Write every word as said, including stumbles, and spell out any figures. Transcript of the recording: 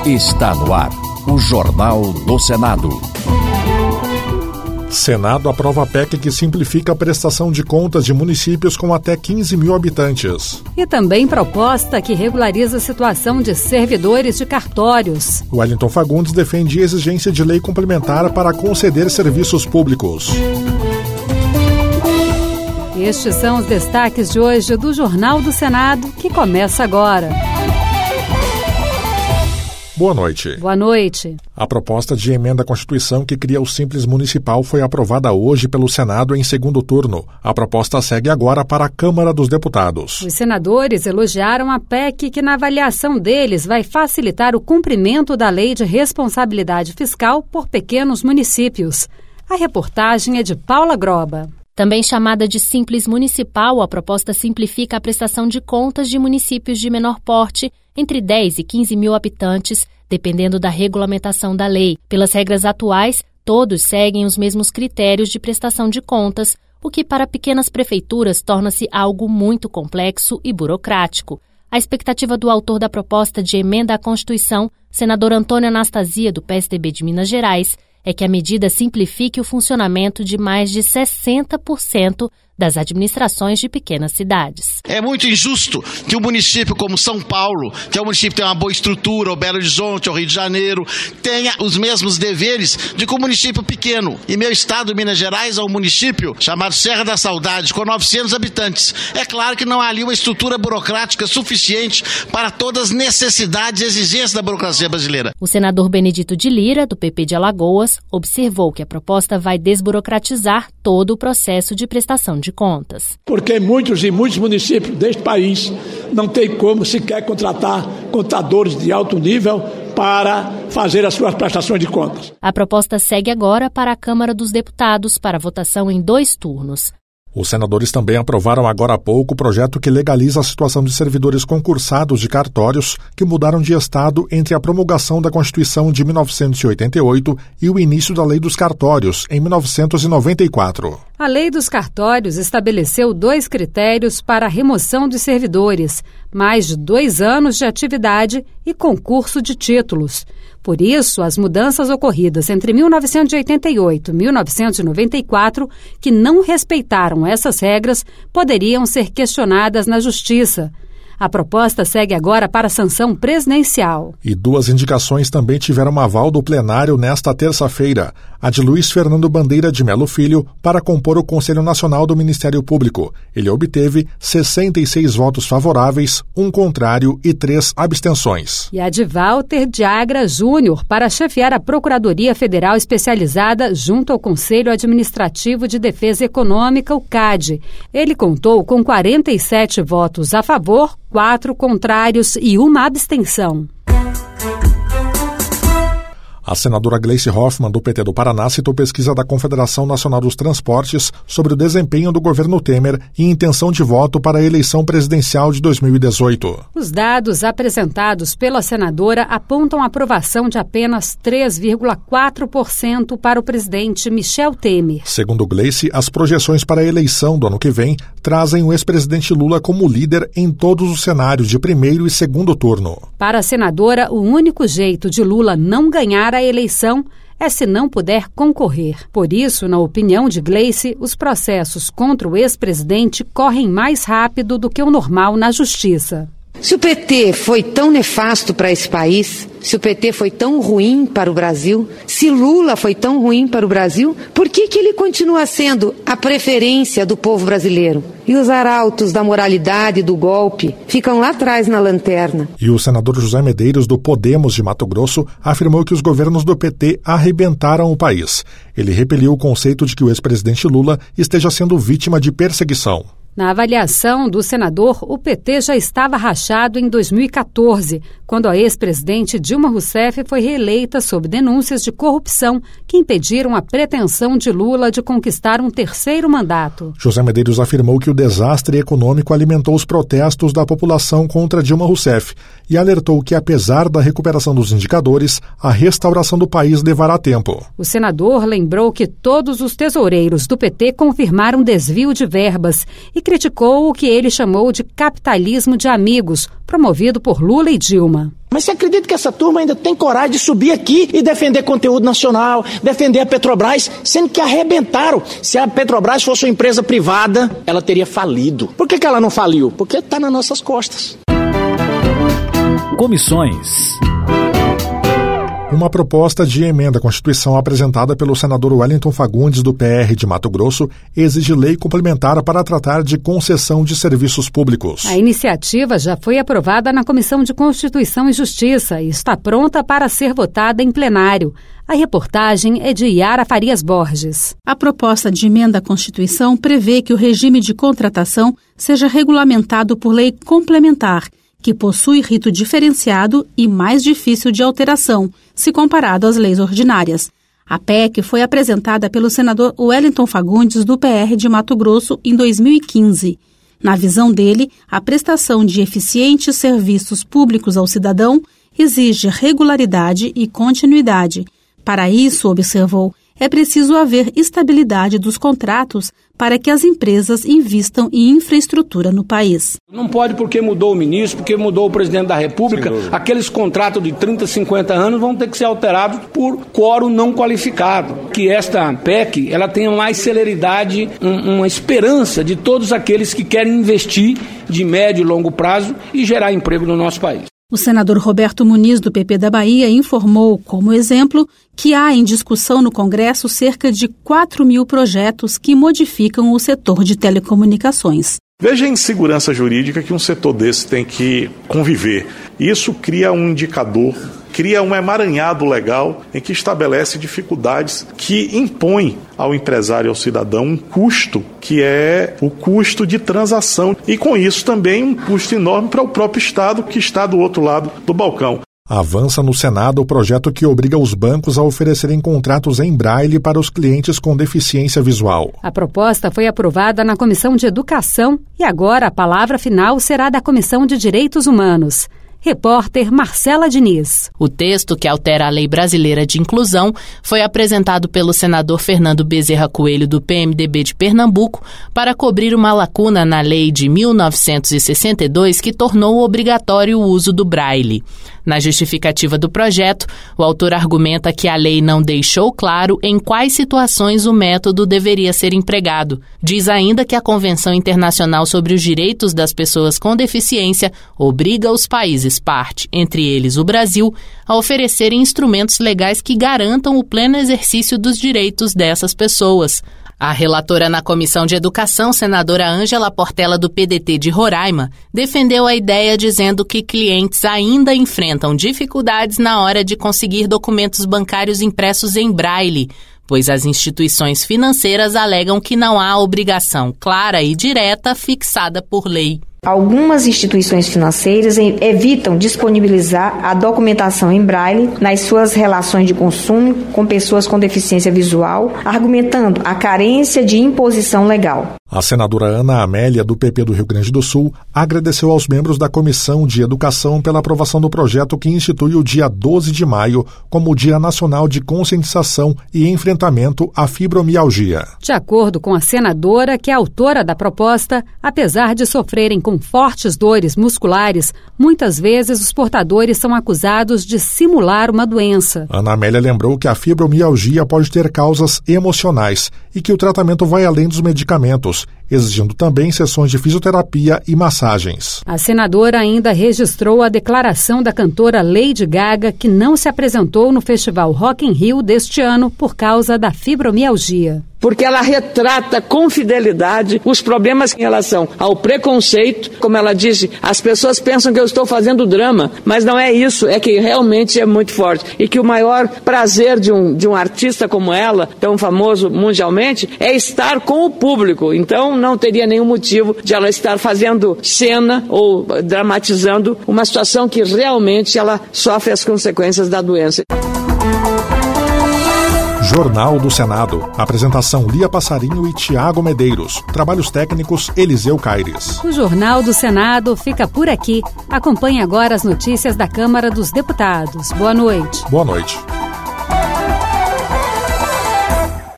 Está no ar o Jornal do Senado. Senado aprova a P E C que simplifica a prestação de contas de municípios com até quinze mil habitantes. E também proposta que regulariza a situação de servidores de cartórios. Wellington Fagundes defende exigência de lei complementar para conceder serviços públicos. Estes são os destaques de hoje do Jornal do Senado, que começa agora. Boa noite. Boa noite. A proposta de emenda à Constituição que cria o Simples Municipal foi aprovada hoje pelo Senado em segundo turno. A proposta segue agora para a Câmara dos Deputados. Os senadores elogiaram a P E C que, na avaliação deles, vai facilitar o cumprimento da Lei de Responsabilidade Fiscal por pequenos municípios. A reportagem é de Paula Groba. Também chamada de Simples Municipal, a proposta simplifica a prestação de contas de municípios de menor porte, entre dez e quinze mil habitantes, dependendo da regulamentação da lei. Pelas regras atuais, todos seguem os mesmos critérios de prestação de contas, o que para pequenas prefeituras torna-se algo muito complexo e burocrático. A expectativa do autor da proposta de emenda à Constituição, senador Antônio Anastasia, do P S D B de Minas Gerais, é que a medida simplifique o funcionamento de mais de sessenta por cento das administrações de pequenas cidades. É muito injusto que um município como São Paulo, que é um município que tem uma boa estrutura, ou Belo Horizonte, ou Rio de Janeiro, tenha os mesmos deveres de que um município pequeno. E meu estado, Minas Gerais, é um município chamado Serra da Saudade, com novecentos habitantes. É claro que não há ali uma estrutura burocrática suficiente para todas as necessidades e exigências da burocracia brasileira. O senador Benedito de Lira, do P P de Alagoas, observou que a proposta vai desburocratizar todo o processo de prestação de contas. Porque muitos e muitos municípios deste país não têm como sequer contratar contadores de alto nível para fazer as suas prestações de contas. A proposta segue agora para a Câmara dos Deputados para votação em dois turnos. Os senadores também aprovaram agora há pouco o projeto que legaliza a situação de servidores concursados de cartórios que mudaram de estado entre a promulgação da Constituição de mil novecentos e oitenta e oito e o início da Lei dos Cartórios, em mil novecentos e noventa e quatro. A Lei dos Cartórios estabeleceu dois critérios para a remoção dos servidores: mais de dois anos de atividade e concurso de títulos. Por isso, as mudanças ocorridas entre mil novecentos e oitenta e oito e mil novecentos e noventa e quatro, que não respeitaram essas regras, poderiam ser questionadas na Justiça. A proposta segue agora para a sanção presidencial. E duas indicações também tiveram aval do plenário nesta terça-feira. A de Luiz Fernando Bandeira de Melo Filho para compor o Conselho Nacional do Ministério Público. Ele obteve sessenta e seis votos favoráveis, um contrário e três abstenções. E a de Walter de Agra Júnior para chefiar a Procuradoria Federal Especializada junto ao Conselho Administrativo de Defesa Econômica, o C A D. Ele contou com quarenta e sete votos a favor, quatro contrários e uma abstenção. A senadora Gleice Hoffmann, do P T do Paraná, citou pesquisa da Confederação Nacional dos Transportes sobre o desempenho do governo Temer e intenção de voto para a eleição presidencial de dois mil e dezoito. Os dados apresentados pela senadora apontam a aprovação de apenas três vírgula quatro por cento para o presidente Michel Temer. Segundo Gleice, as projeções para a eleição do ano que vem trazem o ex-presidente Lula como líder em todos os cenários de primeiro e segundo turno. Para a senadora, o único jeito de Lula não ganhar a eleição é se não puder concorrer. Por isso, na opinião de Gleice, os processos contra o ex-presidente correm mais rápido do que o normal na Justiça. Se o P T foi tão nefasto para esse país, se o P T foi tão ruim para o Brasil, se Lula foi tão ruim para o Brasil, por que que ele continua sendo a preferência do povo brasileiro? E os arautos da moralidade e do golpe ficam lá atrás na lanterna. E o senador José Medeiros, do Podemos de Mato Grosso, afirmou que os governos do P T arrebentaram o país. Ele repeliu o conceito de que o ex-presidente Lula esteja sendo vítima de perseguição. Na avaliação do senador, o P T já estava rachado em dois mil e quatorze, quando a ex-presidente Dilma Rousseff foi reeleita sob denúncias de corrupção que impediram a pretensão de Lula de conquistar um terceiro mandato. José Medeiros afirmou que o desastre econômico alimentou os protestos da população contra Dilma Rousseff e alertou que, apesar da recuperação dos indicadores, a restauração do país levará tempo. O senador lembrou que todos os tesoureiros do P T confirmaram desvio de verbas e criticou o que ele chamou de capitalismo de amigos, promovido por Lula e Dilma. Mas você acredita que essa turma ainda tem coragem de subir aqui e defender conteúdo nacional, defender a Petrobras, sendo que arrebentaram? Se a Petrobras fosse uma empresa privada, ela teria falido. Por que que ela não faliu? Porque está nas nossas costas. Comissões. Uma proposta de emenda à Constituição apresentada pelo senador Wellington Fagundes, do P R de Mato Grosso, exige lei complementar para tratar de concessão de serviços públicos. A iniciativa já foi aprovada na Comissão de Constituição e Justiça e está pronta para ser votada em plenário. A reportagem é de Yara Farias Borges. A proposta de emenda à Constituição prevê que o regime de contratação seja regulamentado por lei complementar, que possui rito diferenciado e mais difícil de alteração, se comparado às leis ordinárias. A P E C foi apresentada pelo senador Wellington Fagundes, do P R de Mato Grosso, em dois mil e quinze. Na visão dele, a prestação de eficientes serviços públicos ao cidadão exige regularidade e continuidade. Para isso, observou, é preciso haver estabilidade dos contratos para que as empresas invistam em infraestrutura no país. Não pode porque mudou o ministro, porque mudou o presidente da República, aqueles contratos de trinta, cinquenta anos vão ter que ser alterados por quórum não qualificado. Que esta P E C ela tenha mais celeridade, um, uma esperança de todos aqueles que querem investir de médio e longo prazo e gerar emprego no nosso país. O senador Roberto Muniz, do P P da Bahia, informou, como exemplo, que há em discussão no Congresso cerca de quatro mil projetos que modificam o setor de telecomunicações. Veja a insegurança jurídica que um setor desse tem que conviver. Isso cria um indicador, cria um emaranhado legal em que estabelece dificuldades que impõem ao empresário e ao cidadão um custo, que é o custo de transação. E com isso também um custo enorme para o próprio Estado, que está do outro lado do balcão. Avança no Senado o projeto que obriga os bancos a oferecerem contratos em braille para os clientes com deficiência visual. A proposta foi aprovada na Comissão de Educação e agora a palavra final será da Comissão de Direitos Humanos. Repórter Marcela Diniz. O texto que altera a Lei Brasileira de Inclusão foi apresentado pelo senador Fernando Bezerra Coelho, do P M D B de Pernambuco, para cobrir uma lacuna na Lei de mil novecentos e sessenta e dois que tornou obrigatório o uso do braille. Na justificativa do projeto, o autor argumenta que a lei não deixou claro em quais situações o método deveria ser empregado. Diz ainda que a Convenção Internacional sobre os Direitos das Pessoas com Deficiência obriga os países parte, entre eles o Brasil, a oferecerem instrumentos legais que garantam o pleno exercício dos direitos dessas pessoas. A relatora na Comissão de Educação, senadora Ângela Portela, do P D T de Roraima, defendeu a ideia dizendo que clientes ainda enfrentam dificuldades na hora de conseguir documentos bancários impressos em braille, pois as instituições financeiras alegam que não há obrigação clara e direta fixada por lei. Algumas instituições financeiras evitam disponibilizar a documentação em braille nas suas relações de consumo com pessoas com deficiência visual, argumentando a carência de imposição legal. A senadora Ana Amélia, do P P do Rio Grande do Sul, agradeceu aos membros da Comissão de Educação pela aprovação do projeto que institui o dia doze de maio como o Dia Nacional de Conscientização e Enfrentamento à Fibromialgia. De acordo com a senadora, que é autora da proposta, apesar de sofrerem com fortes dores musculares, muitas vezes os portadores são acusados de simular uma doença. Ana Amélia lembrou que a fibromialgia pode ter causas emocionais e que o tratamento vai além dos medicamentos, exigindo também sessões de fisioterapia e massagens. A senadora ainda registrou a declaração da cantora Lady Gaga, que não se apresentou no Festival Rock in Rio deste ano por causa da fibromialgia. Porque ela retrata com fidelidade os problemas em relação ao preconceito. Como ela disse, as pessoas pensam que eu estou fazendo drama, mas não é isso, é que realmente é muito forte. E que o maior prazer de um, de um artista como ela, tão famoso mundialmente, é estar com o público. Então não teria nenhum motivo de ela estar fazendo cena ou dramatizando uma situação que realmente ela sofre as consequências da doença. Jornal do Senado. Apresentação Lia Passarinho e Tiago Medeiros. Trabalhos técnicos Eliseu Caires. O Jornal do Senado fica por aqui. Acompanhe agora as notícias da Câmara dos Deputados. Boa noite. Boa noite.